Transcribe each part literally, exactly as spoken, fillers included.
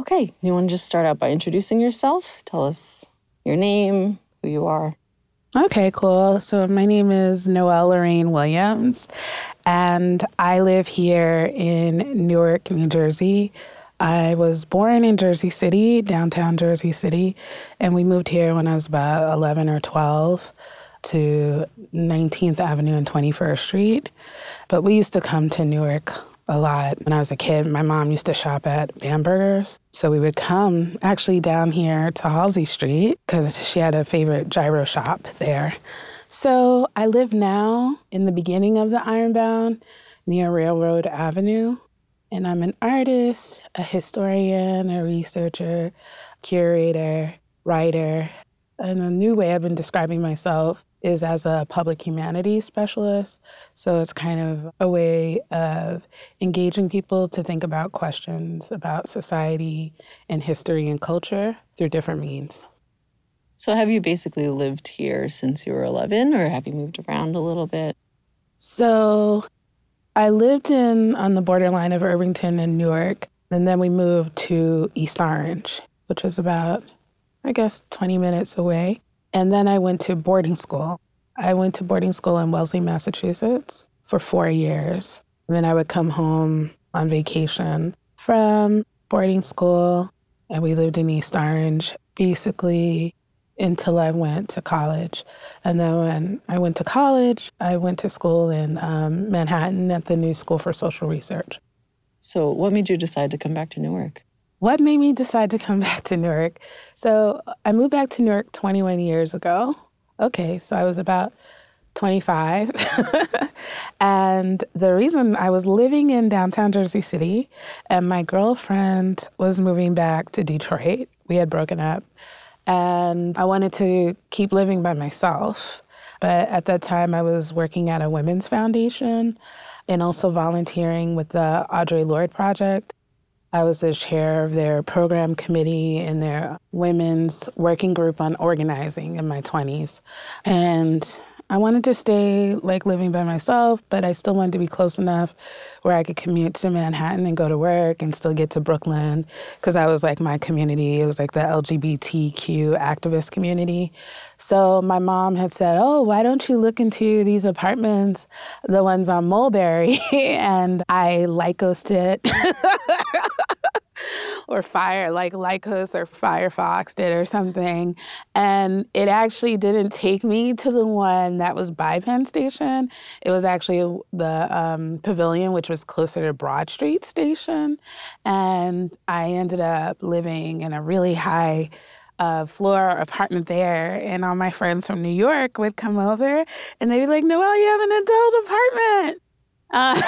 Okay, you want to just start out by introducing yourself? Tell us your name, who you are. Okay, cool. So my name is Noelle Lorraine Williams, and I live here in Newark, New Jersey. I was born in Jersey City, downtown Jersey City, and we moved here when I was about eleven or twelve to nineteenth Avenue and twenty-first Street. But we used to come to Newark a lot. When I was a kid, my mom used to shop at Bamberger's. So we would come actually down here to Halsey Street because she had a favorite gyro shop there. So I live now in the beginning of the Ironbound near Railroad Avenue. And I'm an artist, a historian, a researcher, curator, writer. And a new way I've been describing myself is as a public humanities specialist. So it's kind of a way of engaging people to think about questions about society and history and culture through different means. So have you basically lived here since you were eleven, or have you moved around a little bit? So I lived in on the borderline of Irvington and Newark, and then we moved to East Orange, which was about, I guess, twenty minutes away. And then I went to boarding school. I went to boarding school in Wellesley, Massachusetts for four years. And then I would come home on vacation from boarding school, and we lived in East Orange basically until I went to college. And then when I went to college, I went to school in um, Manhattan at the New School for Social Research. So what made you decide to come back to Newark? What made me decide to come back to Newark? So I moved back to Newark twenty-one years ago. Okay, so I was about twenty-five. And the reason I was living in downtown Jersey City, and my girlfriend was moving back to Detroit. We had broken up. And I wanted to keep living by myself. But at that time, I was working at a women's foundation and also volunteering with the Audre Lorde Project. I was the chair of their program committee in their women's working group on organizing in my twenties. And I wanted to stay like living by myself, but I still wanted to be close enough where I could commute to Manhattan and go to work and still get to Brooklyn, because that was like my community. It was like the L G B T Q activist community. So my mom had said, oh, why don't you look into these apartments, the ones on Mulberry? And I Lycosed it. Or fire, like Lycos or Firefox did or something. And it actually didn't take me to the one that was by Penn Station. It was actually the um, Pavilion, which was closer to Broad Street Station. And I ended up living in a really high uh, floor apartment there. And all my friends from New York would come over and they'd be like, Noelle, you have an adult apartment. Uh,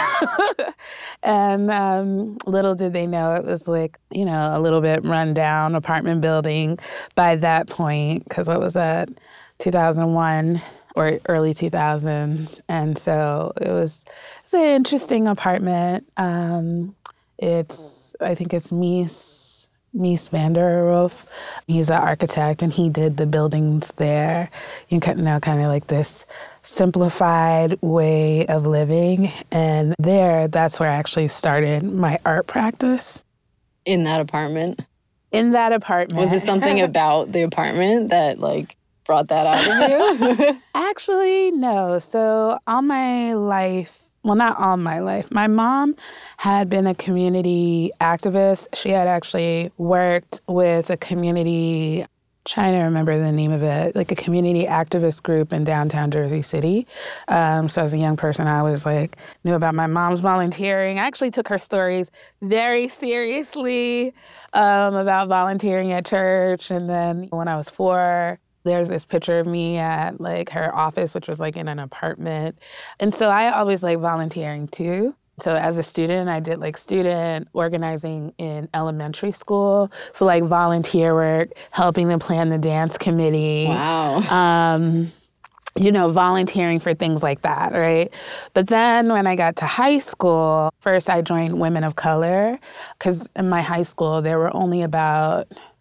and um, little did they know it was like, you know, a little bit run down apartment building by that point, because what was that, two thousand one or early two thousands. And so it was, it's an interesting apartment. Um, it's, I think it's Mies, Mies van der Rohe. He's an architect, and he did the buildings there. You know, kind of like this simplified way of living. And there, that's where I actually started my art practice. In that apartment? In that apartment. Was it something about the apartment that, like, brought that out of you? Actually, no. So all my life, well, not all my life, my mom had been a community activist. She had actually worked with a community, trying to remember the name of it, like a community activist group in downtown Jersey City. Um, so as a young person, I was like, knew about my mom's volunteering. I actually took her stories very seriously um, about volunteering at church. And then when I was four, there's this picture of me at like her office, which was like in an apartment. And so I always like volunteering too. So as a student, I did like student organizing in elementary school. So like volunteer work, helping to plan the dance committee. Wow. Um, you know, volunteering for things like that, right? But then when I got to high school, first I joined Women of Color, because in my high school, there were only about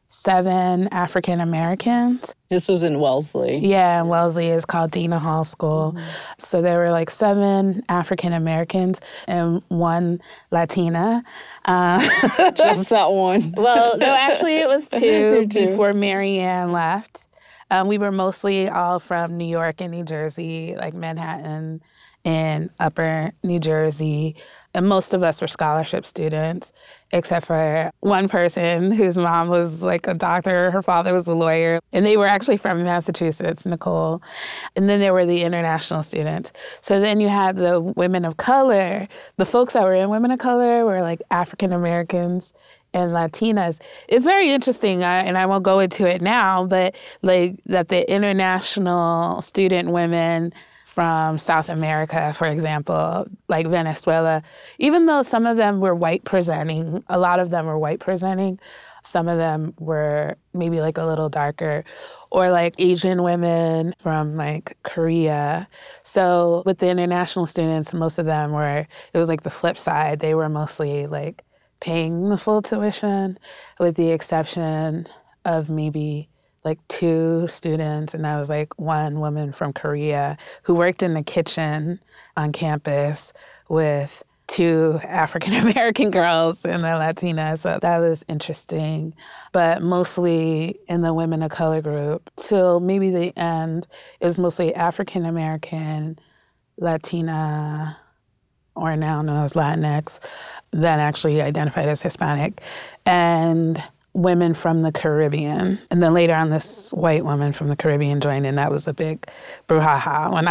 seven African Americans. This was in Wellesley. Yeah, and Wellesley is called Dana Hall School. Mm-hmm. So there were like seven African Americans and one Latina. Uh, Just that one. Well, no, actually it was two, two. before Mary Ann left. Um, we were mostly all from New York and New Jersey, like Manhattan and Upper New Jersey. And most of us were scholarship students, except for one person whose mom was like a doctor, her father was a lawyer, and they were actually from Massachusetts, Nicole. And then there were the international students. So then you had the women of color. The folks that were in women of color were like African Americans and Latinas. It's very interesting, uh, and I won't go into it now, but like that the international student women from South America, for example, like Venezuela, even though some of them were white presenting, a lot of them were white presenting, some of them were maybe like a little darker, or like Asian women from like Korea. So with the international students, most of them were, it was like the flip side. They were mostly like paying the full tuition, with the exception of maybe like two students, and that was like one woman from Korea who worked in the kitchen on campus with two African-American girls and the Latinas. So that was interesting. But mostly in the women of color group, till maybe the end, it was mostly African-American, Latina, or now known as Latinx, then actually identified as Hispanic, and women from the Caribbean. And then later on, this white woman from the Caribbean joined, and that was a big brouhaha when I...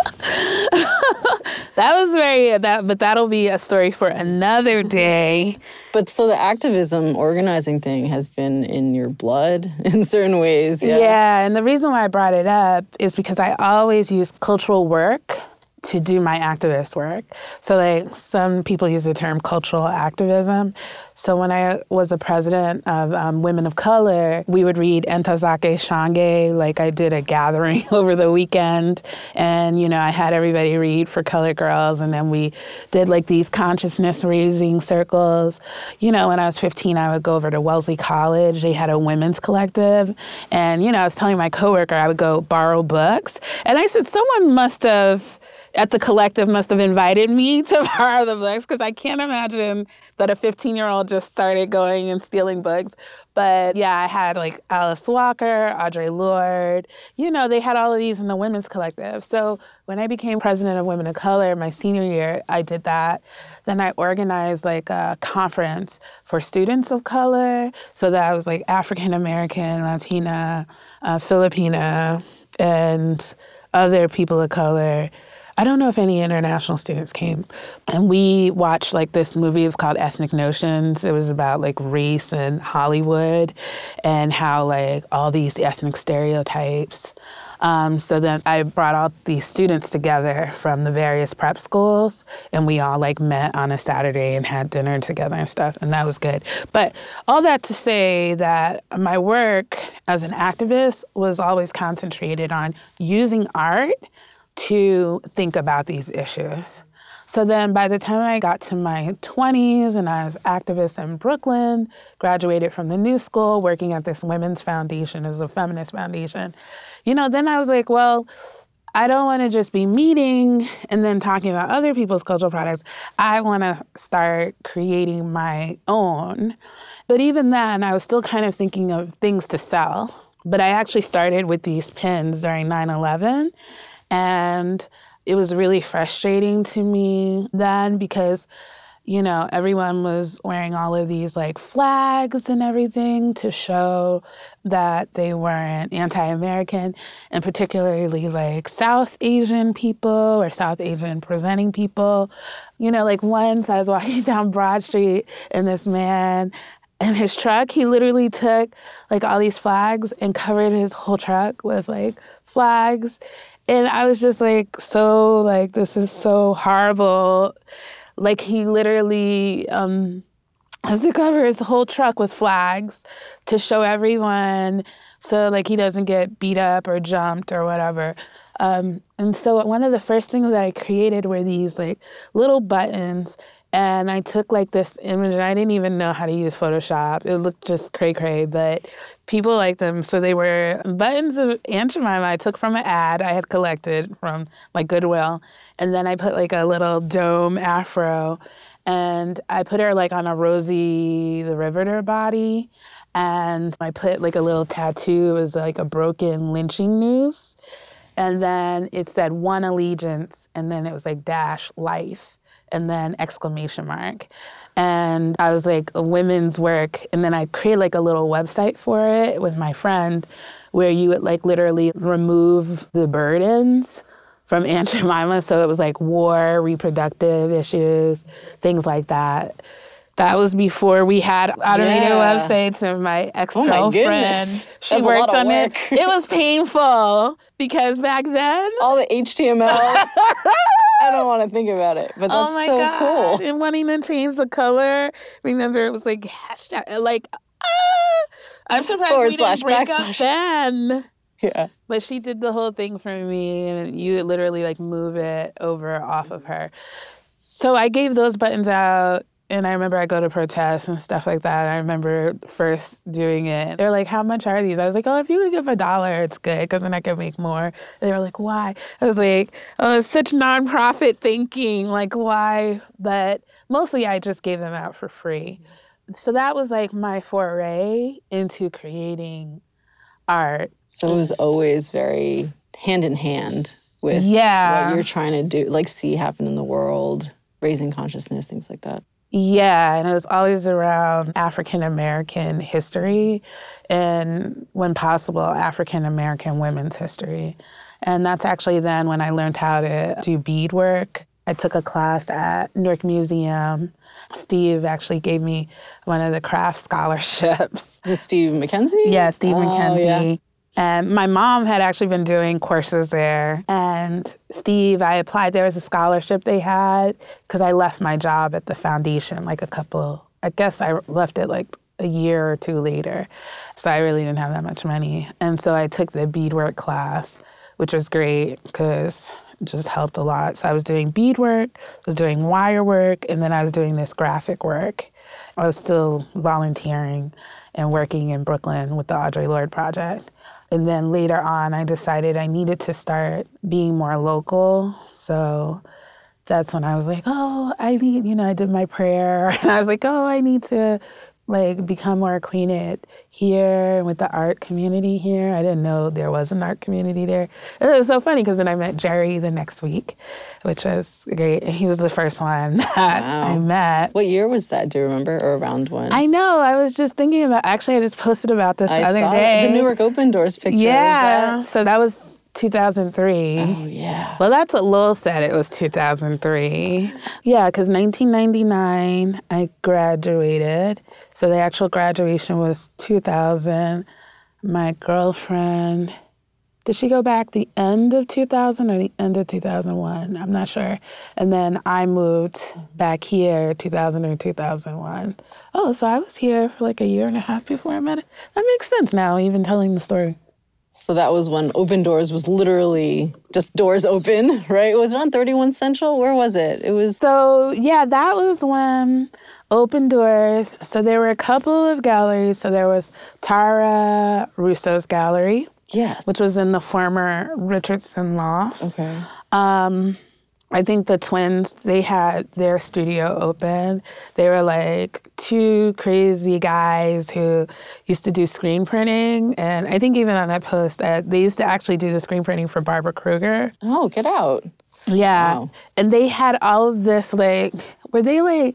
That was very... that, But that'll be a story for another day. But so the activism, organizing thing has been in your blood in certain ways, yeah? Yeah, and the reason why I brought it up is because I always use cultural work to do my activist work. So like some people use the term cultural activism. So when I was the president of um, Women of Color, we would read Ntozake Shange, like I did a gathering over the weekend. And, you know, I had everybody read for colored girls. And then we did like these consciousness raising circles. You know, when I was fifteen, I would go over to Wellesley College. They had a women's collective. And, you know, I was telling my coworker I would go borrow books. And I said, someone must have at the collective must have invited me to borrow the books, because I can't imagine that a fifteen-year-old just started going and stealing books. But yeah, I had like Alice Walker, Audre Lorde, you know, they had all of these in the women's collective. So when I became president of Women of Color my senior year, I did that. Then I organized like a conference for students of color. So that was like African American, Latina, uh, Filipina, and other people of color. I don't know if any international students came. And we watched like this movie, it's called Ethnic Notions. It was about like race in Hollywood and how like all these ethnic stereotypes. Um, so then I brought all these students together from the various prep schools, and we all like met on a Saturday and had dinner together and stuff, and that was good. But all that to say that my work as an activist was always concentrated on using art to think about these issues. So then by the time I got to my twenties and I was activist in Brooklyn, graduated from the New School, working at this women's foundation as a feminist foundation, you know, then I was like, well, I don't want to just be meeting and then talking about other people's cultural products. I want to start creating my own. But even then, I was still kind of thinking of things to sell. But I actually started with these pins during nine eleven. And it was really frustrating to me then because, you know, everyone was wearing all of these like flags and everything to show that they weren't anti-American, and particularly like South Asian people or South Asian presenting people. You know, like once I was walking down Broad Street and this man in his truck, he literally took like all these flags and covered his whole truck with like flags. And I was just like, so like, this is so horrible. Like he literally um, has to cover his whole truck with flags to show everyone so like he doesn't get beat up or jumped or whatever. Um, and so one of the first things that I created were these like little buttons, And I took like this image, and I didn't even know how to use Photoshop. It looked just cray-cray, but people liked them. So they were buttons of Aunt Jemima I took from an ad I had collected from like Goodwill. And then I put like a little dome afro. And I put her like on a Rosie the Riveter body. And I put like a little tattoo. It was like a broken lynching noose. And then it said one allegiance. And then it was like dash life. And then exclamation mark. And I was like, a women's work. And then I created like a little website for it with my friend where you would like literally remove the burdens from Aunt Jemima. So it was like war, reproductive issues, things like that. That was before we had automated Yeah. websites, and my Oh my ex-girlfriend, goodness. she That's a worked lot of on it. work. It was painful because back then, All the H T M L. I don't want to think about it, but that's oh my so gosh, cool. and wanting to change the color. Remember, it was like hashtag, like, ah! I'm surprised Forward we didn't slash break up backslash. then. Yeah. But she did the whole thing for me, and you would literally like move it over off of her. So I gave those buttons out, and I remember I go to protests and stuff like that. I remember first doing it. They were like, how much are these? I was like, oh, if you could give a dollar, it's good, because then I can make more. And they were like, why? I was like, oh, it's such nonprofit thinking. Like, why? But mostly I just gave them out for free. So that was like my foray into creating art. So it was always very hand in hand with Yeah. what you're trying to do, like see happen in the world, raising consciousness, things like that. Yeah, and it was always around African American history and, when possible, African American women's history. And that's actually then when I learned how to do beadwork. I took a class at Newark Museum. Steve actually gave me one of the craft scholarships. Is this Steve McKenzie? Yeah, Steve Oh, McKenzie. yeah. And my mom had actually been doing courses there. And Steve, I applied. There was a scholarship they had because I left my job at the foundation like a couple, I guess I left it like a year or two later. So I really didn't have that much money. And so I took the beadwork class, which was great because it just helped a lot. So I was doing beadwork, I was doing wire work, and then I was doing this graphic work. I was still volunteering and working in Brooklyn with the Audre Lorde Project. And then later on, I decided I needed to start being more local. So that's when I was like, oh, I need, you know, I did my prayer. And I was like, oh, I need to like become more acquainted here with the art community here. I didn't know there was an art community there. And it was so funny because then I met Jerry the next week, which was great. And he was the first one that Wow. I met. What year was that? Do you remember? Or around when? I know. I was just thinking about, actually, I just posted about this the I other saw day. the Newark Open Doors picture. Is Yeah. that- So that was two thousand three. Oh, yeah. Well, that's what Lowell said. It was two thousand three. Yeah, because nineteen ninety-nine, I graduated. So the actual graduation was two thousand. My girlfriend, did she go back the end of two thousand or the end of two thousand one? I'm not sure. And then I moved back here two thousand or two thousand one. Oh, so I was here for like a year and a half before I met her. That makes sense now, even telling the story. So that was when Open Doors was literally just doors open, right? Was it on thirty-one Central? Where was it? It was... So, yeah, that was when Open Doors. So there were a couple of galleries. So there was Tara Russo's gallery, Yes. which was in the former Richardson Lofts. Okay. Um, I think the twins, they had their studio open. They were like two crazy guys who used to do screen printing. And I think even on that post, uh, they used to actually do the screen printing for Barbara Kruger. Oh, get out. Yeah. Wow. And they had all of this, like, were they like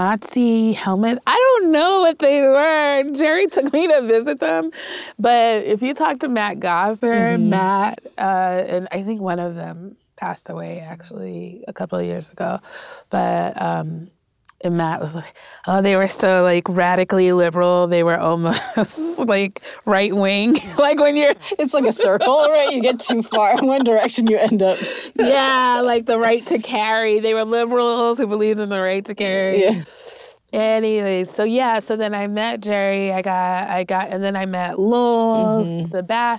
Nazi helmets? I don't know what they were. Jerry took me to visit them. But if you talk to Matt Gosser, Mm-hmm. Matt, uh, and I think one of them passed away actually a couple of years ago. But um, and Matt was like, oh, they were so like radically liberal. They were almost like right wing. Like when you're, It's like a circle, right? You get too far in one direction, you end up... yeah, like the right to carry. They were liberals who believed in the right to carry. Yeah. Anyways, so yeah, so then I met Jerry. I got, I got, and then I met Lowell, Mm-hmm.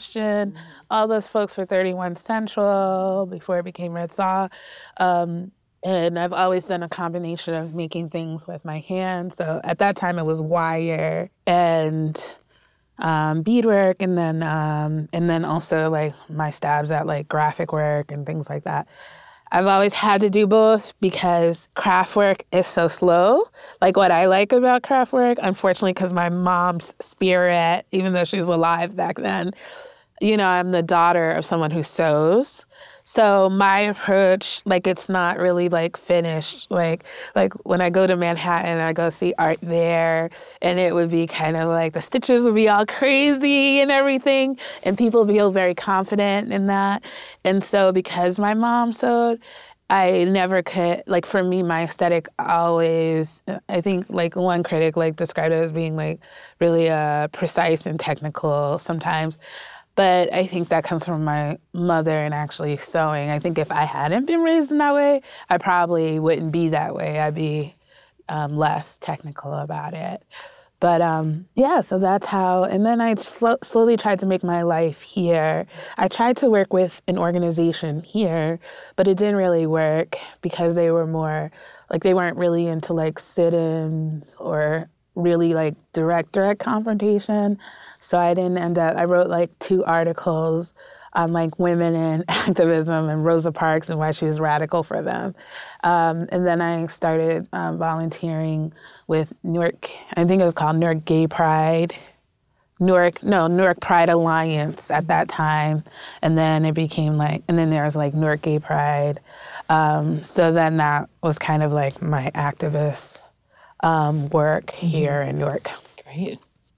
Sebastian, all those folks for thirty-one Central before it became Red Saw. Um, And I've always done a combination of making things with my hands. So at that time, it was wire and um, beadwork, and then um, and then also like my stabs at like graphic work and things like that. I've always had to do both because craft work is so slow. Like what I like about craft work, unfortunately, because my mom's spirit, even though she was alive back then, you know, I'm the daughter of someone who sews. So my approach, like, it's not really like finished. Like, like when I go to Manhattan, I go see art there, and it would be kind of like the stitches would be all crazy and everything, and people feel very confident in that. And so because my mom sewed, I never could, like, for me, my aesthetic always, I think, like, one critic, like, described it as being, like, really uh, precise and technical sometimes. But I think that comes from my mother and actually sewing. I think if I hadn't been raised in that way, I probably wouldn't be that way. I'd be um, less technical about it. But um, yeah, so that's how, and then I sl- slowly tried to make my life here. I tried to work with an organization here, but it didn't really work because they were more, like they weren't really into like sit-ins or really like direct, direct confrontation. So I didn't end up, I wrote like two articles on like women in activism and Rosa Parks and why she was radical for them. Um, and then I started um, volunteering with Newark, I think it was called Newark Gay Pride, Newark, no, Newark Pride Alliance at that time. And then it became like, and then there was like Newark Gay Pride. Um, so then that was kind of like my activist um, work here in Newark. Great.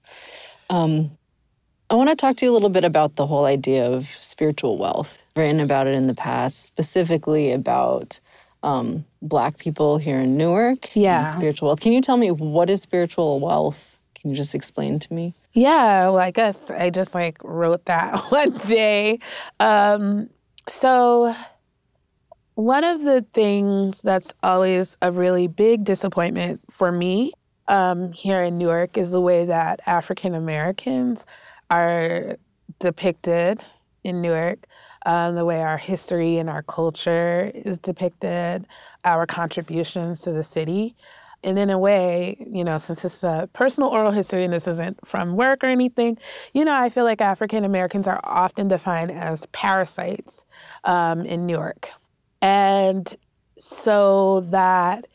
Um, I want to talk to you a little bit about the whole idea of spiritual wealth. I've written about it in the past, specifically about um, Black people here in Newark. Yeah. And spiritual wealth. Can you tell me what is spiritual wealth? Can you just explain to me? Yeah, well, I guess I just like wrote that one day. Um, so one of the things that's always a really big disappointment for me um, here in Newark is the way that African Americans are depicted in Newark, um, the way our history and our culture is depicted, our contributions to the city. And in a way, you know, since it's a personal oral history and this isn't from work or anything, you know, I feel like African Americans are often defined as parasites um, in Newark. And so that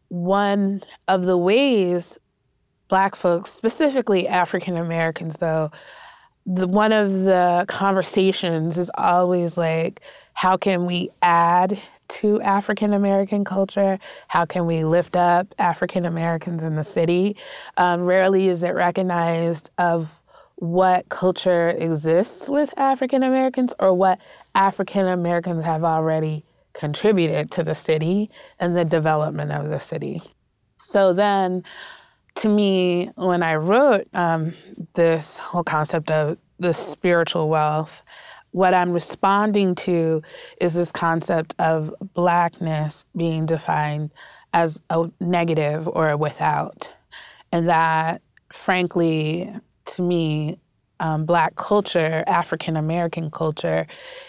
one of the ways Black folks, specifically African Americans though, the, one of the conversations is always like, how can we add to African American culture? How can we lift up African Americans in the city? Um, rarely is it recognized of what culture exists with African Americans or what African Americans have already contributed to the city and the development of the city. So then, to me, when I wrote um, this whole concept of the spiritual wealth, what I'm responding to is this concept of Blackness being defined as a negative or a without. And that, frankly, to me, um, Black culture, African American culture,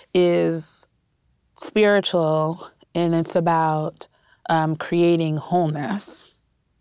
is spiritual, and it's about um, creating wholeness.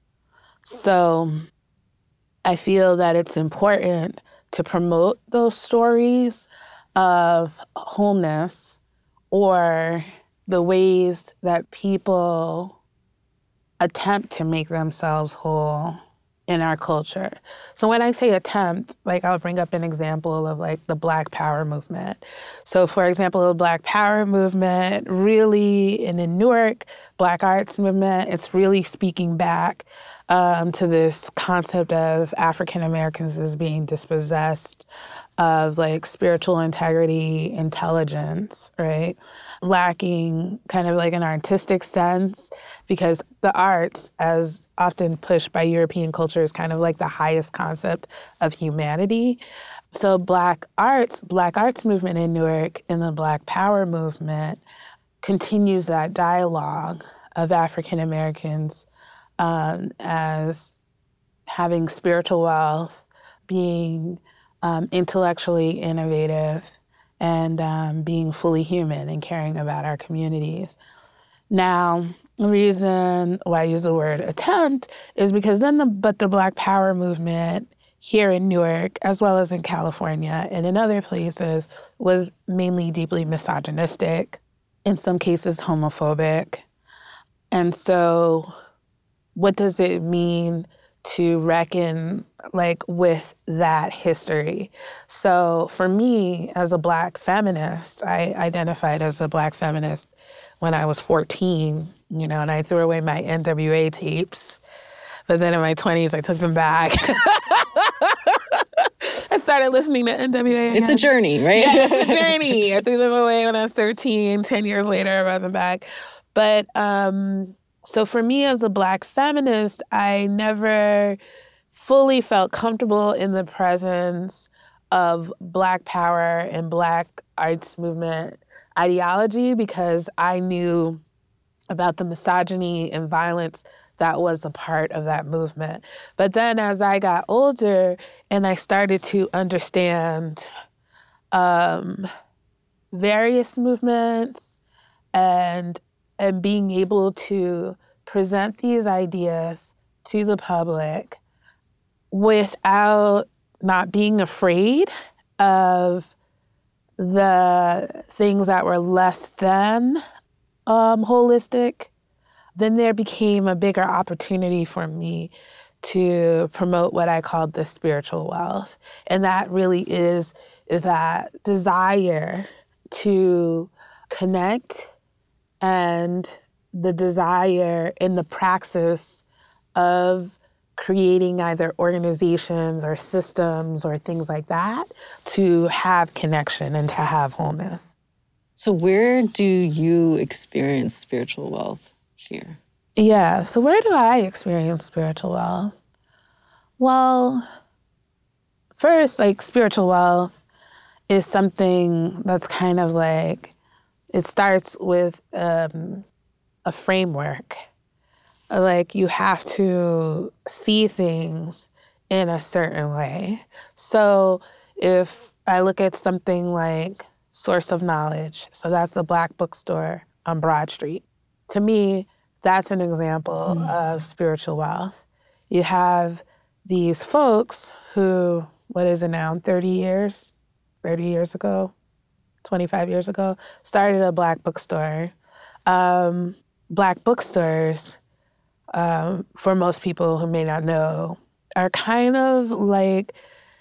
So I feel that it's important to promote those stories of wholeness or the ways that people attempt to make themselves whole in our culture. So when I say attempt, like I'll bring up an example of like the Black Power movement. So for example, the Black Power movement really, and in Newark, Black Arts movement, it's really speaking back um, to this concept of African Americans as being dispossessed of like spiritual integrity, intelligence, right? Lacking kind of like an artistic sense, because the arts, as often pushed by European culture, is kind of like the highest concept of humanity. So Black arts, Black arts movement in Newark and the Black Power movement continues that dialogue of African Americans um, as having spiritual wealth, being um, intellectually innovative, and um, being fully human and caring about our communities. Now, reason why I use the word attempt is because then the, but the Black Power movement here in Newark, as well as in California and in other places, was mainly deeply misogynistic, in some cases homophobic. And so what does it mean to reckon like with that history? So for me, as a Black feminist, I identified as a Black feminist when I was fourteen, you know, and I threw away my N W A tapes. But then in my twenties, I took them back. I started listening to N W A again. It's a journey, right? Yeah, it's a journey. I threw them away when I was thirteen. Ten years later, I brought them back. But um, so for me as a Black feminist, I never fully felt comfortable in the presence of Black power and Black arts movement ideology because I knew about the misogyny and violence that was a part of that movement. But then as I got older and I started to understand um, various movements and and being able to present these ideas to the public without not being afraid of the things that were less than um, holistic, then there became a bigger opportunity for me to promote what I called the spiritual wealth. And that really is, is that desire to connect and the desire in the praxis of creating either organizations or systems or things like that to have connection and to have wholeness. So where do you experience spiritual wealth here? Yeah, so where do I experience spiritual wealth? Well, first, like spiritual wealth is something that's kind of like, it starts with um, a framework. Like you have to see things in a certain way. So if I look at something like Source of Knowledge, so that's the Black bookstore on Broad Street. To me, that's an example mm. of spiritual wealth. You have these folks who, what is it now, thirty years, thirty years ago, twenty-five years ago, started a Black bookstore. Um, Black bookstores, um, for most people who may not know, are kind of like,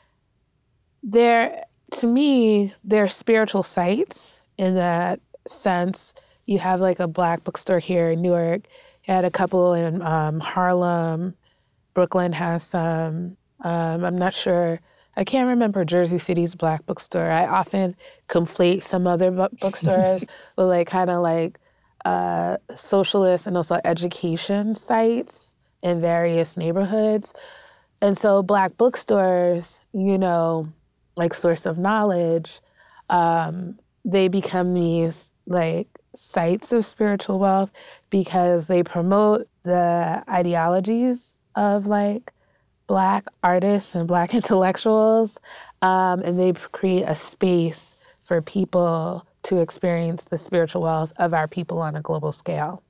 they're, to me, they're spiritual sites in that sense. You have like a Black bookstore here in Newark. You had a couple in um, Harlem. Brooklyn has some. Um, I'm not sure. I can't remember Jersey City's Black bookstore. I often conflate some other bu- bookstores with like kind of like uh, socialist and also education sites in various neighborhoods. And so Black bookstores, you know, like Source of Knowledge, um, they become these like sites of spiritual wealth because they promote the ideologies of like Black artists and Black intellectuals, um, and they create a space for people to experience the spiritual wealth of our people on a global scale.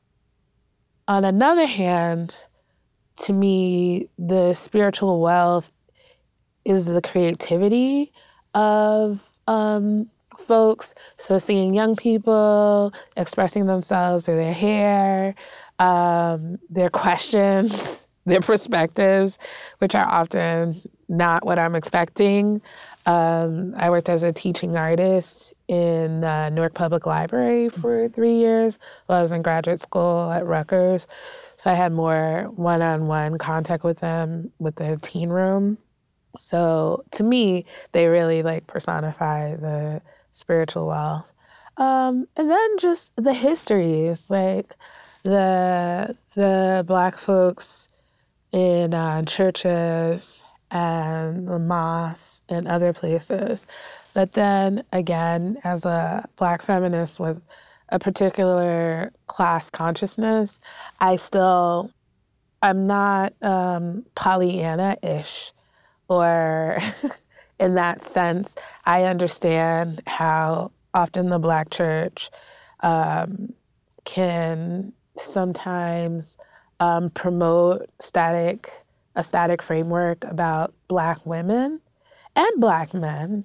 On another hand, to me, the spiritual wealth is the creativity of um, folks. So seeing young people expressing themselves through their hair, um, their questions, their perspectives, which are often not what I'm expecting. Um, I worked as a teaching artist in uh, Newark Public Library for three years while I was in graduate school at Rutgers. So I had more one-on-one contact with them with the teen room. So to me, they really like personify the spiritual wealth. Um, and then just the histories, like the the Black folks in uh, churches and the mosques and other places. But then again, as a Black feminist with a particular class consciousness, I still, I'm not um, Pollyanna-ish, or in that sense, I understand how often the Black church um, can sometimes um, promote static a static framework about Black women and Black men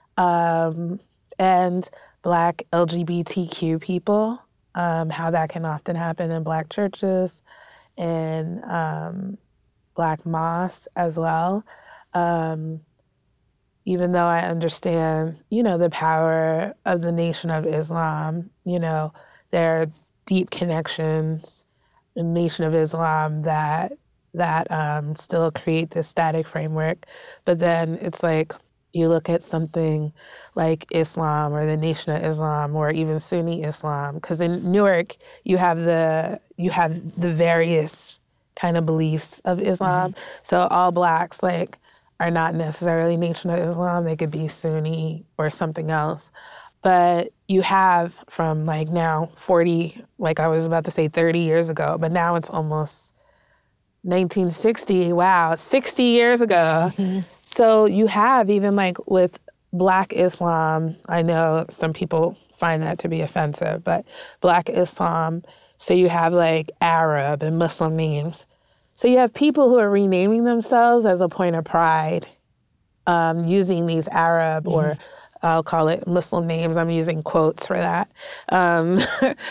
um, and Black L G B T Q people, um, how that can often happen in Black churches and um, Black mosques as well. Um, even though I understand, you know, the power of the Nation of Islam, you know, there are deep connections in the Nation of Islam that that um, still create this static framework. But then it's like you look at something like Islam or the Nation of Islam or even Sunni Islam, because in Newark you have the you have the various kind of beliefs of Islam. Mm-hmm. So all Blacks like are not necessarily Nation of Islam. They could be Sunni or something else. But you have from like now forty, like I was about to say thirty years ago, but now it's almost nineteen sixty, wow, sixty years ago. Mm-hmm. So you have even like with Black Islam, I know some people find that to be offensive, but Black Islam, so you have like Arab and Muslim names. So you have people who are renaming themselves as a point of pride, um, using these Arab mm-hmm. or I'll call it Muslim names. I'm using quotes for that. Um,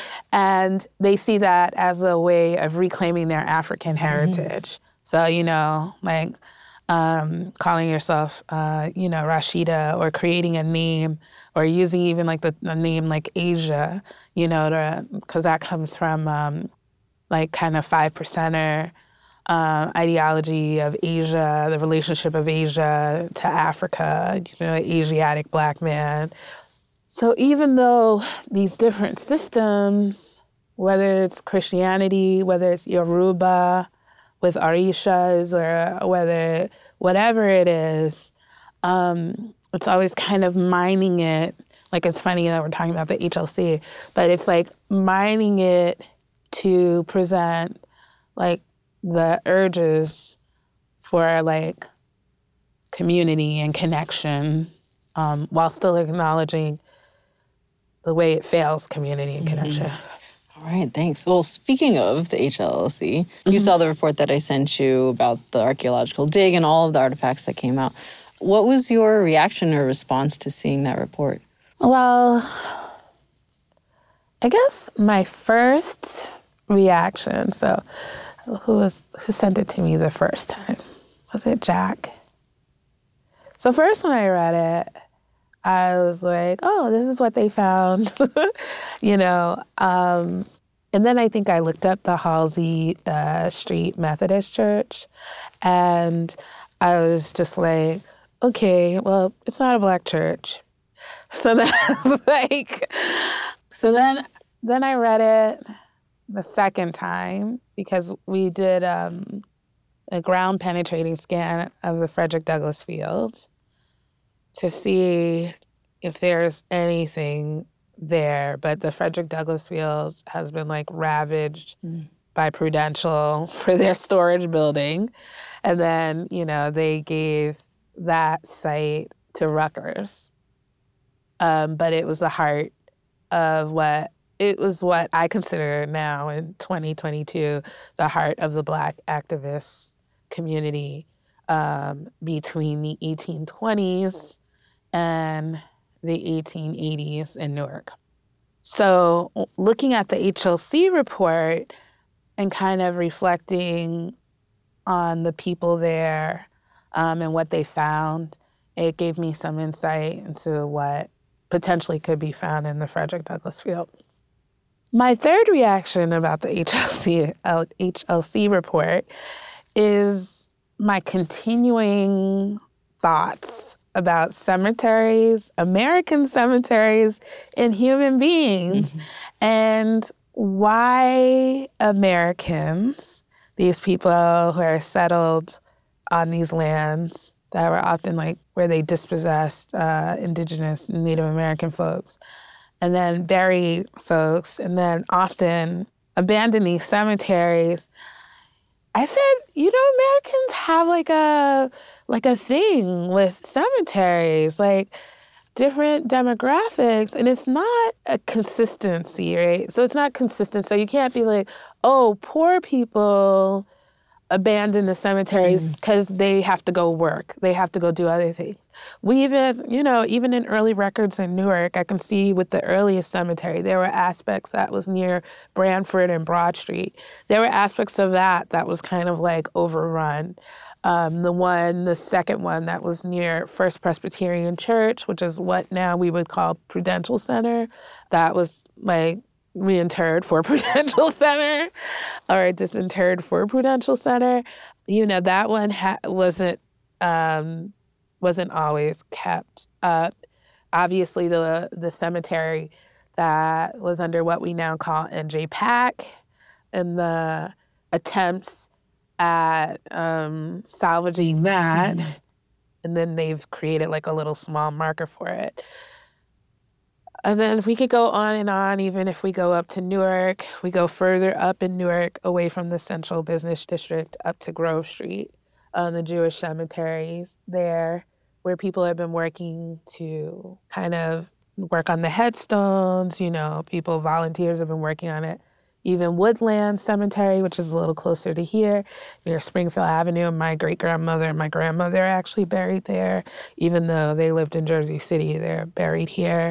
and they see that as a way of reclaiming their African heritage. Mm-hmm. So, you know, like um, calling yourself, uh, you know, Rashida, or creating a name or using even like the, the name like Asia, you know, because that comes from um, like kind of five percenter Uh, ideology of Asia, the relationship of Asia to Africa, you know, Asiatic Black man. So even though these different systems, whether it's Christianity, whether it's Yoruba with Orishas, or whether whatever it is, um, it's always kind of mining it. Like, it's funny that we're talking about the H L C, but it's like mining it to present like the urges for like community and connection, um, while still acknowledging the way it fails community and connection. Mm-hmm. All right, thanks. Well, speaking of the H L L C, mm-hmm. you saw the report that I sent you about the archaeological dig and all of the artifacts that came out. What was your reaction or response to seeing that report? Well, I guess my first reaction, so who was who sent it to me the first time? Was it Jack? So first when I read it, I was like, oh, this is what they found, you know. Um, and then I think I looked up the Halsey uh, Street Methodist Church, and I was just like, okay, well, it's not a Black church. So that's like, so then then I read it the second time because we did um, a ground penetrating scan of the Frederick Douglass Field to see if there's anything there. But the Frederick Douglass Field has been like ravaged mm. by Prudential for their storage building. And then, you know, they gave that site to Rutgers. Um, but it was the heart of what It was what I consider now in twenty twenty-two the heart of the Black activist community um, between the eighteen twenties and the eighteen eighties in Newark. So looking at the H L C report and kind of reflecting on the people there um, and what they found, it gave me some insight into what potentially could be found in the Frederick Douglass Field. My third reaction about the H L C, H L C report is my continuing thoughts about cemeteries, American cemeteries, and human beings, mm-hmm. and why Americans, these people who are settled on these lands that were often like where they dispossessed uh, indigenous Native American folks, and then bury folks, and then often abandon these cemeteries. I said, you know, Americans have like a like a thing with cemeteries. Like, different demographics, and it's not a consistency, right? So it's not consistent. So you can't be like, oh, poor people abandon the cemeteries because mm. they have to go work. They have to go do other things. We even, you know, even in early records in Newark, I can see with the earliest cemetery, there were aspects that was near Branford and Broad Street. There were aspects of that that was kind of like overrun. Um, the one, the second one that was near First Presbyterian Church, which is what now we would call Prudential Center, that was like reinterred for Prudential Center or disinterred for Prudential Center. You know, that one ha- wasn't um, wasn't always kept up. Obviously, the the cemetery that was under what we now call N J PAC and the attempts at um, salvaging that, mm-hmm. and then they've created like a little small marker for it. And then we could go on and on, even if we go up to Newark. We go further up in Newark, away from the central business district, up to Grove Street, um, the Jewish cemeteries there, where people have been working to kind of work on the headstones. You know, people, volunteers have been working on it. Even Woodland Cemetery, which is a little closer to here, near Springfield Avenue. My great-grandmother and my grandmother are actually buried there. Even though they lived in Jersey City, they're buried here.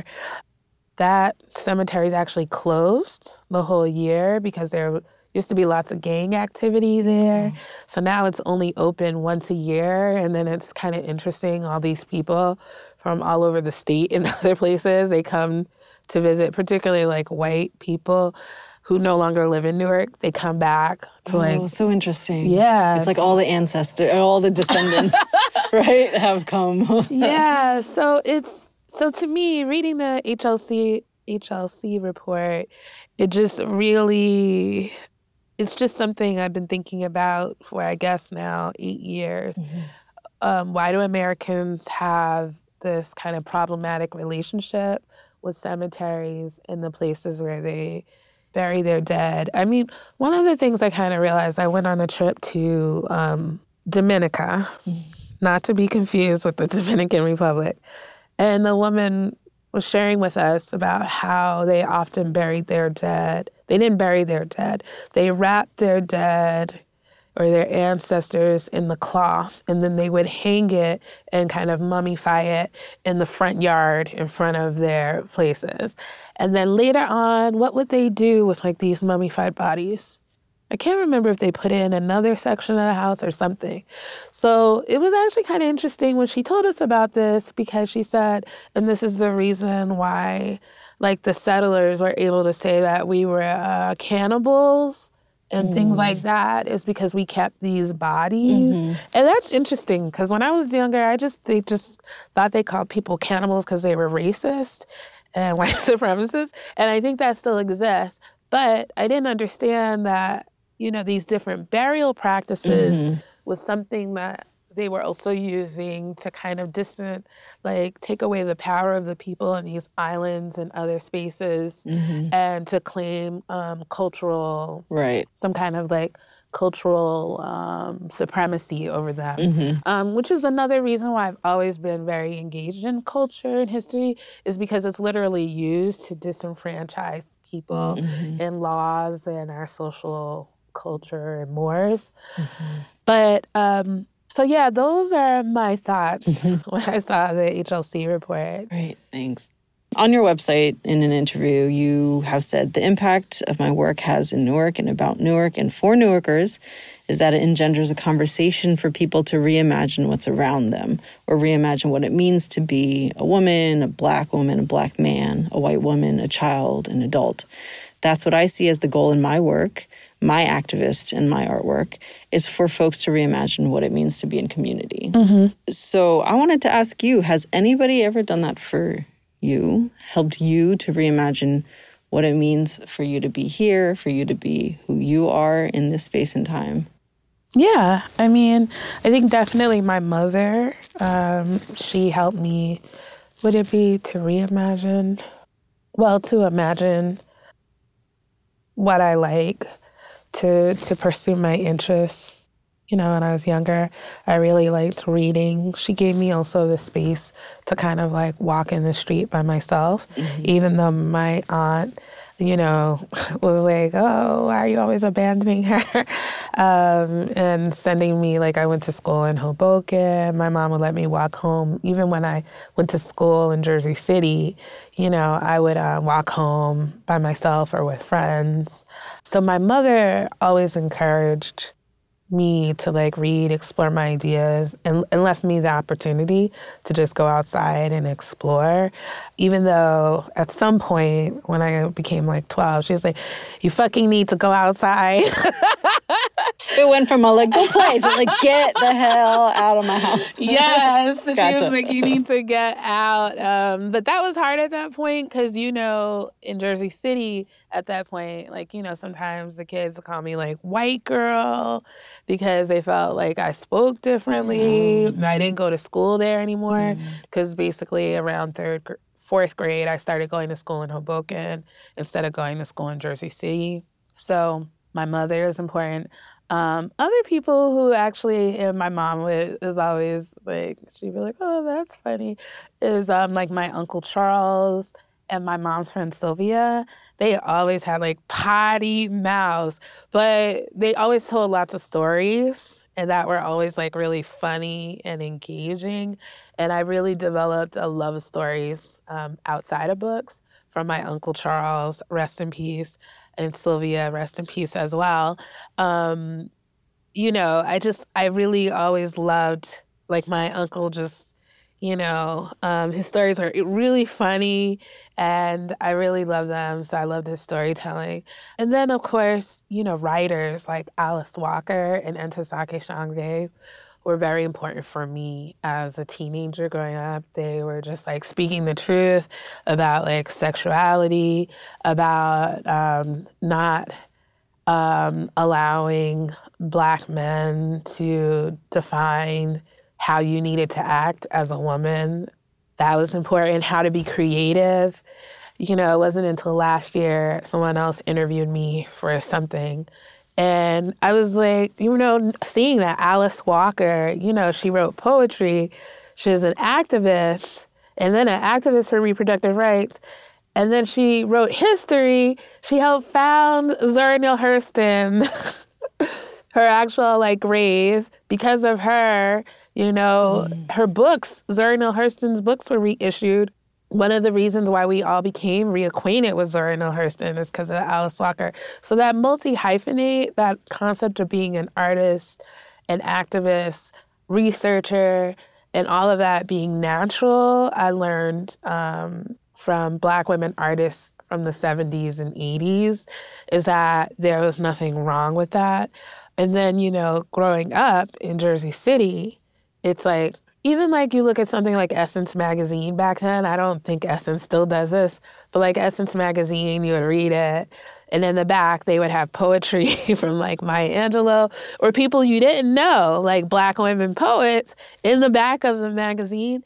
That cemetery is actually closed the whole year because there used to be lots of gang activity there. Mm. So now it's only open once a year, and then it's kind of interesting. All these people from all over the state and other places, they come to visit, particularly like white people who no longer live in Newark. They come back to like... Oh, so interesting. Yeah. It's like all the ancestors, all the descendants, right, have come. Yeah, so it's... So to me, reading the H L C H L C report, it just really, it's just something I've been thinking about for, I guess, now eight years. Mm-hmm. Um, why do Americans have this kind of problematic relationship with cemeteries and the places where they bury their dead? I mean, one of the things I kind of realized, I went on a trip to um, Dominica, mm-hmm. not to be confused with the Dominican Republic. And the woman was sharing with us about how they often buried their dead. They didn't bury their dead. They wrapped their dead or their ancestors in the cloth, and then they would hang it and kind of mummify it in the front yard in front of their places. And then later on, what would they do with like these mummified bodies? I can't remember if they put it in another section of the house or something. So it was actually kind of interesting when she told us about this, because she said, and this is the reason why like the settlers were able to say that we were uh, cannibals and mm. things like that, is because we kept these bodies. Mm-hmm. And that's interesting, because when I was younger, I just they just thought they called people cannibals because they were racist and white supremacists. And I think that still exists. But I didn't understand that, you know, these different burial practices mm-hmm. was something that they were also using to kind of distant, like take away the power of the people in these islands and other spaces mm-hmm. and to claim um, cultural, right. some kind of like cultural um, supremacy over them, mm-hmm. um, which is another reason why I've always been very engaged in culture and history, is because it's literally used to disenfranchise people mm-hmm. in laws and our social culture and mores. Mm-hmm. But um, so yeah, those are my thoughts mm-hmm. when I saw the H L C report. Great, thanks. On your website, in an interview, you have said, the impact of my work has in Newark and about Newark and for Newarkers is that it engenders a conversation for people to reimagine what's around them, or reimagine what it means to be a woman, a Black woman, a Black man, a white woman, a child, an adult. That's what I see as the goal in my work, my activist and my artwork, is for folks to reimagine what it means to be in community. Mm-hmm. So I wanted to ask you, has anybody ever done that for you, helped you to reimagine what it means for you to be here, for you to be who you are in this space and time? Yeah, I mean, I think definitely my mother, um, she helped me, would it be to reimagine? Well, to imagine what I like, to to pursue my interests. You know, when I was younger, I really liked reading. She gave me also the space to kind of like walk in the street by myself, mm-hmm. even though my aunt, you know, was like, oh, why are you always abandoning her? um, and sending me, like, I went to school in Hoboken. My mom would let me walk home. Even when I went to school in Jersey City, you know, I would uh, walk home by myself or with friends. So my mother always encouraged me to like read, explore my ideas, and, and left me the opportunity to just go outside and explore. Even though at some point when I became like twelve, she was like, you fucking need to go outside. It went from a like, go play to like, get the hell out of my house. Yes. Gotcha. She was like, you need to get out. Um, but that was hard at that point because, you know, in Jersey City at that point, like, you know, sometimes the kids would call me like white girl because they felt like I spoke differently. Mm. I didn't go to school there anymore because mm. basically around third, fourth grade, I started going to school in Hoboken instead of going to school in Jersey City. So my mother is important. Um, other people who actually, and my mom would, is always like, she'd be like, oh, that's funny, is um, like my Uncle Charles and my mom's friend Sylvia. They always had like potty mouths, but they always told lots of stories and that were always like really funny and engaging. And I really developed a love of stories um, outside of books from my Uncle Charles, rest in peace, and Sylvia, rest in peace as well. Um, you know, I just, I really always loved, like my uncle just, you know, um, his stories are really funny and I really love them. So I loved his storytelling. And then, of course, you know, writers like Alice Walker and Ntozake Shange were very important for me as a teenager growing up. They were just like speaking the truth about like sexuality, about um, not um, allowing Black men to define how you needed to act as a woman. That was important. How to be creative. You know, it wasn't until last year someone else interviewed me for something. And I was like, you know, seeing that Alice Walker, you know, she wrote poetry. She was an activist, and then an activist for reproductive rights. And then she wrote history. She helped found Zora Neale Hurston, her actual, like, grave. Because of her, you know, mm. her books, Zora Neale Hurston's books were reissued. One of the reasons why we all became reacquainted with Zora Neale Hurston is because of Alice Walker. So that multi-hyphenate, that concept of being an artist, an activist, researcher, and all of that being natural, I learned um, from Black women artists from the seventies and eighties, is that there was nothing wrong with that. And then, you know, growing up in Jersey City, it's like, even like you look at something like Essence magazine back then, I don't think Essence still does this, but like Essence magazine, you would read it, and in the back they would have poetry from like Maya Angelou or people you didn't know, like Black women poets in the back of the magazine.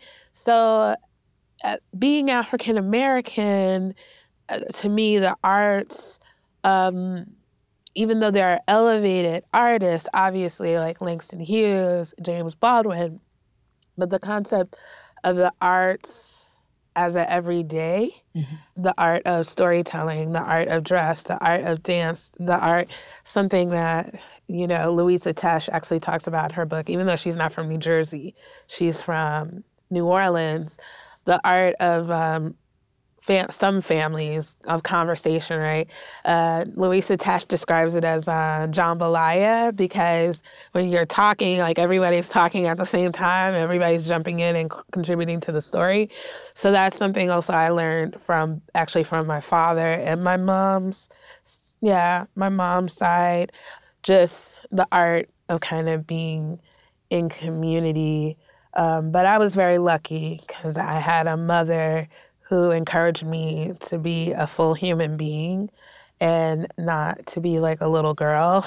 So uh, being African American, uh, to me, the arts, um, even though there are elevated artists, obviously like Langston Hughes, James Baldwin, but the concept of the arts as an everyday, mm-hmm. the art of storytelling, the art of dress, the art of dance, the art, something that, you know, Louisa Tesh actually talks about in her book, even though she's not from New Jersey, she's from New Orleans, the art of um, fam- some families of conversation, right? Uh, Louisa Tesh describes it as uh, jambalaya, because when you're talking, like everybody's talking at the same time, everybody's jumping in and c- contributing to the story. So that's something also I learned from, actually from my father and my mom's, yeah, my mom's side, just the art of kind of being in community. Um, but I was very lucky because I had a mother who encouraged me to be a full human being and not to be like a little girl.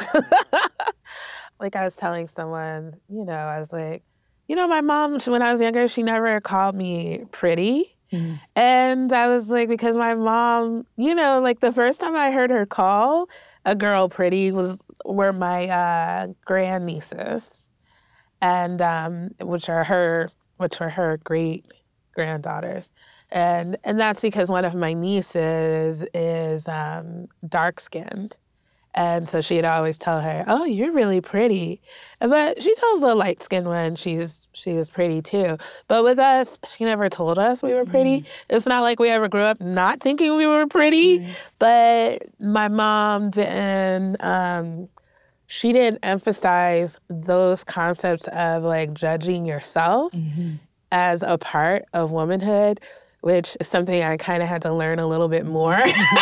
Like I was telling someone, you know, I was like, you know, my mom, when I was younger, she never called me pretty. Mm. And I was like, because my mom, you know, like the first time I heard her call a girl pretty was were my uh, grandnieces, and um, which are her, which were her great granddaughters. And and that's because one of my nieces is um, dark skinned. And so she'd always tell her, "Oh, you're really pretty." But she tells the light skinned one she's she was pretty too. But with us, she never told us we were pretty. Mm. It's not like we ever grew up not thinking we were pretty. Mm. But my mom didn't. Um, she didn't emphasize those concepts of like judging yourself mm-hmm. as a part of womanhood, which is something I kind of had to learn a little bit more.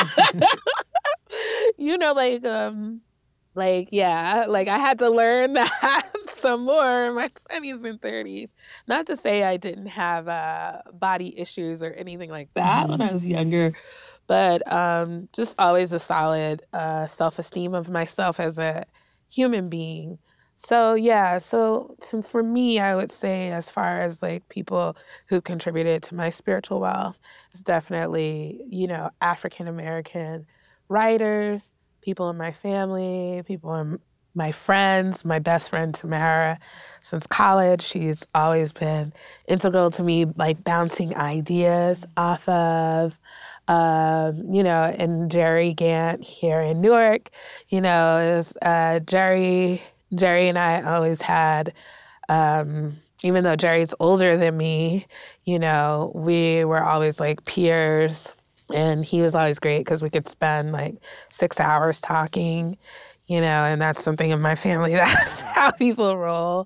You know, like, um, like, yeah, like I had to learn that some more in my twenties and thirties. Not to say I didn't have uh, body issues or anything like that mm-hmm. when I was younger, but um, just always a solid uh, self-esteem of myself as a human being. So, yeah, so to, for me, I would say as far as like people who contributed to my spiritual wealth, it's definitely, you know, African-American writers, people in my family, people in my friends, my best friend Tamara, since college, she's always been integral to me, like bouncing ideas off of, um, you know, and Jerry Gant here in Newark, you know, is uh, Jerry, Jerry and I always had, um, even though Jerry's older than me, you know, we were always like peers. And he was always great because we could spend like six hours talking, you know, and that's something in my family. That's how people roll.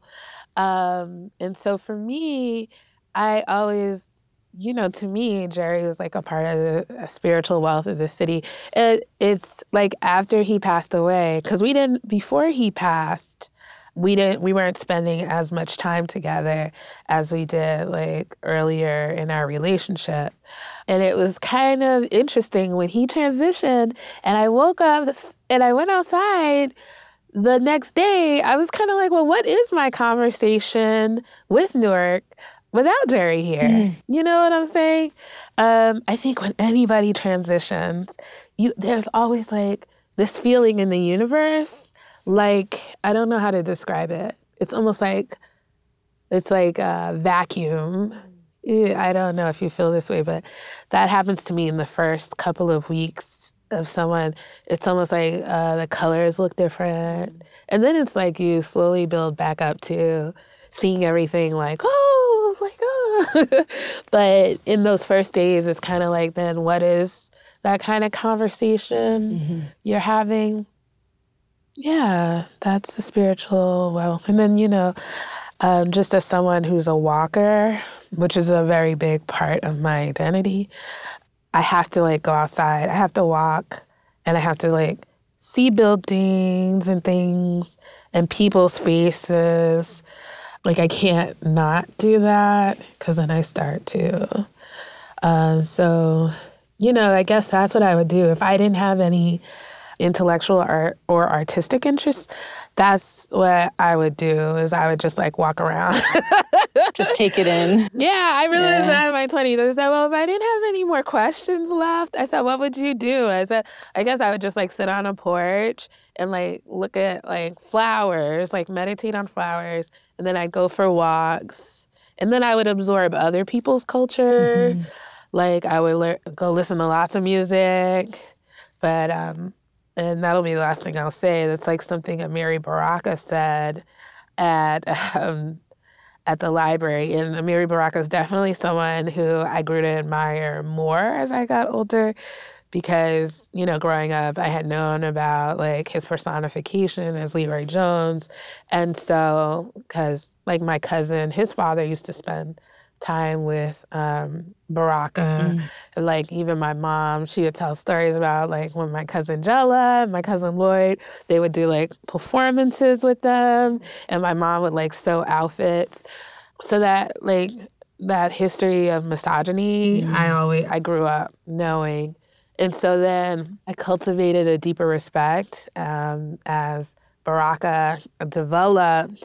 Um, and so for me, I always, you know, to me, Jerry was like a part of the a spiritual wealth of the city. It, it's like after he passed away, because we didn't, before he passed, we didn't, we weren't spending as much time together as we did like earlier in our relationship. And it was kind of interesting when he transitioned and I woke up and I went outside the next day. I was kind of like, well, what is my conversation with Newark without Jerry here? Mm. You know what I'm saying? Um, I think when anybody transitions, you there's always like this feeling in the universe. Like, I don't know how to describe it. It's almost like, it's like a vacuum. I don't know if you feel this way, but that happens to me in the first couple of weeks of someone. It's almost like uh, the colors look different. And then it's like you slowly build back up to seeing everything like, oh, my God. But in those first days, it's kind of like, then what is that kind of conversation mm-hmm. you're having? Yeah, that's the spiritual wealth. And then, you know, um, just as someone who's a walker, which is a very big part of my identity, I have to like go outside. I have to walk and I have to like see buildings and things and people's faces. Like I can't not do that because then I start to. Uh, so, you know, I guess that's what I would do if I didn't have any intellectual art or artistic interests. That's what I would do is I would just like walk around. Just take it in. Yeah, I realized yeah. that in my twenties. I said, well, if I didn't have any more questions left, I said, what would you do? I said, I guess I would just like sit on a porch and like look at like flowers, like meditate on flowers. And then I'd go for walks. And then I would absorb other people's culture. Mm-hmm. Like I would le- go listen to lots of music. But, um, and that'll be the last thing I'll say. That's like something Amiri Baraka said at um, at the library. And Amiri Baraka is definitely someone who I grew to admire more as I got older because, you know, growing up, I had known about like his personification as Leroy Jones. And so, because like my cousin, his father used to spend time with um, Baraka. Mm. And, like, even my mom, she would tell stories about, like, when my cousin Jella and my cousin Lloyd, they would do, like, performances with them. And my mom would, like, sew outfits. So that, like, that history of misogyny, mm. I always, I grew up knowing. And so then I cultivated a deeper respect um, as Baraka developed,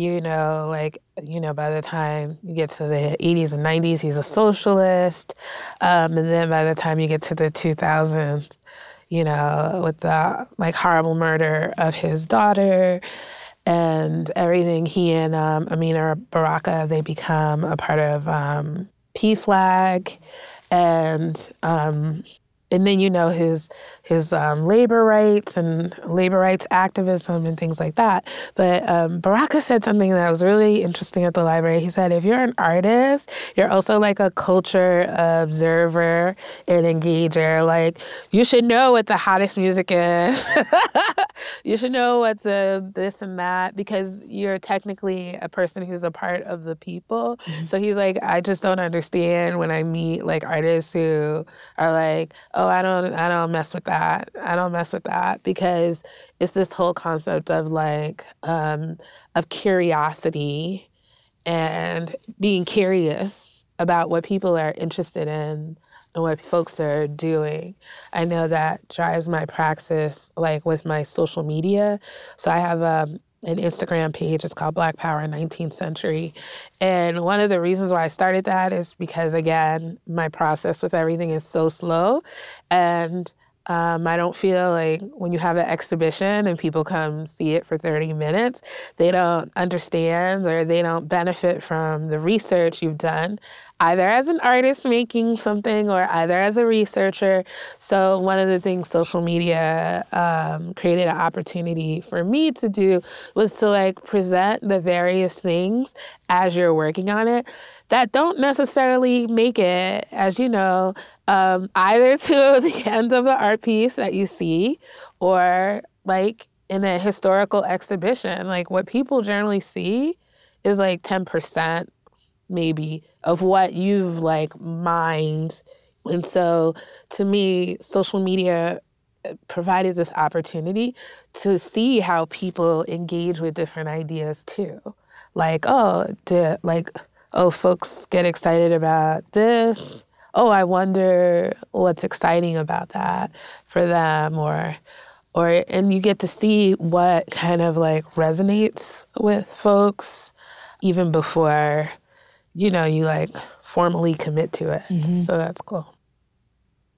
You know, like, you know, by the time you get to the eighties and nineties, he's a socialist. Um, and then by the time you get to the two thousands, you know, with the, like, horrible murder of his daughter and everything, he and um, Amina Baraka, they become a part of um, P FLAG. And um, and then, you know, his his um, labor rights and labor rights activism and things like that. But um, Baraka said something that was really interesting at the library. He said, if you're an artist, you're also like a culture observer and engager. Like, you should know what the hottest music is. You should know what the this and that, because you're technically a person who's a part of the people. Mm-hmm. So he's like, I just don't understand when I meet like artists who are like, oh, I don't, I don't mess with that. I don't mess with that, because it's this whole concept of like, um, of curiosity and being curious about what people are interested in and what folks are doing. I know that drives my praxis, like with my social media. So I have um, an Instagram page. It's called Black Power nineteenth Century. And one of the reasons why I started that is because, again, my process with everything is so slow. And Um, I don't feel like when you have an exhibition and people come see it for thirty minutes, they don't understand or they don't benefit from the research you've done, either as an artist making something or either as a researcher. So one of the things social media um, created an opportunity for me to do was to like present the various things as you're working on it that don't necessarily make it, as you know, um, either to the end of the art piece that you see or like in a historical exhibition. Like what people generally see is like ten percent maybe of what you've like mined. And so to me, social media provided this opportunity to see how people engage with different ideas too. Like, oh, to, like, oh, folks get excited about this. Oh, I wonder what's exciting about that for them, or, or, and you get to see what kind of like resonates with folks even before, you know, you like formally commit to it. Mm-hmm. So that's cool.